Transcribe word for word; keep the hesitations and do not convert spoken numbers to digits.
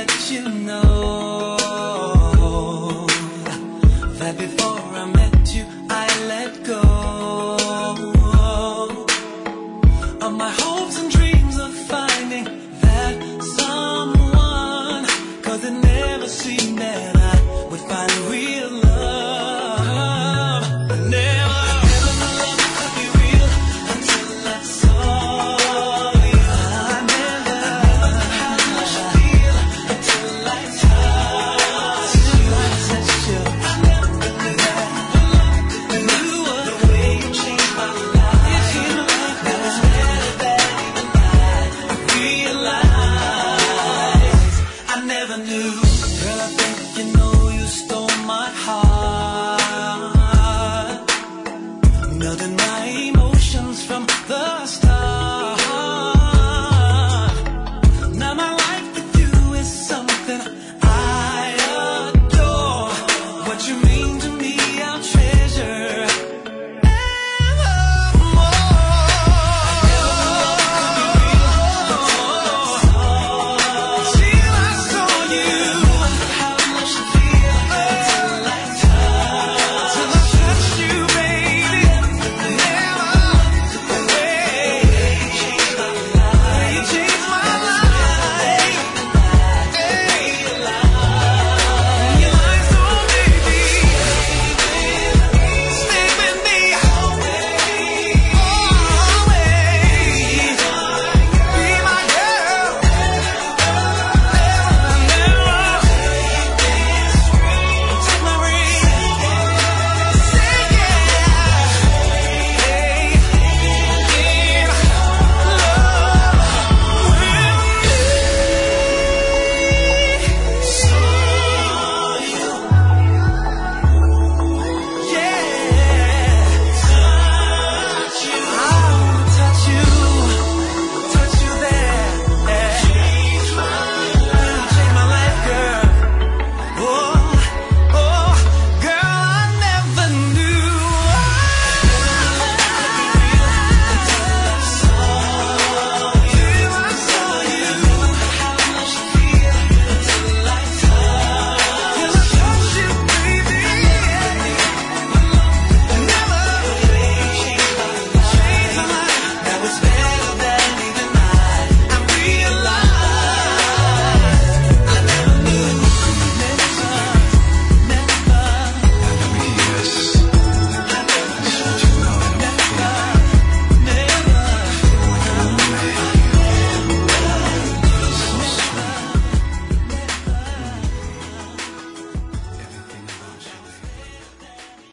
let you know that before I met you, I let go of my hopes and dreams of finding that someone, 'cause it never seemed that I would find real love. Never, never knew love could be real until I saw you. I never, I never knew how much I feel until I touched you. I touched you. I never knew that love could be real. The way you changed my life, it changed my life. That was better than even I realized. I never knew. Girl, I think you know you stole my heart, melting my emotions from the start. Now my life